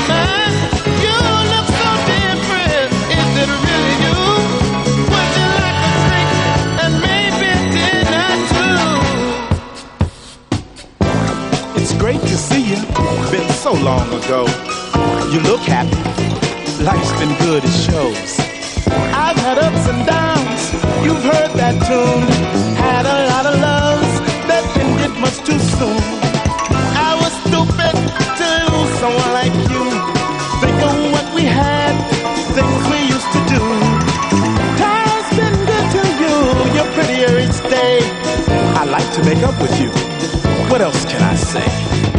my, you look so different. Is it really you? Was you like a freak and maybe dinner too? It's great to see you. Been so long ago. You look happy. Life's been good, it shows. I've had ups and downs. You've heard that tune. Had a lot of loves that didn't get much too soon. I was stupid to lose someone like you. Think of what we had, things we used to do. Time's been good to you. You're prettier each day. I like to make up with you. What else can I say?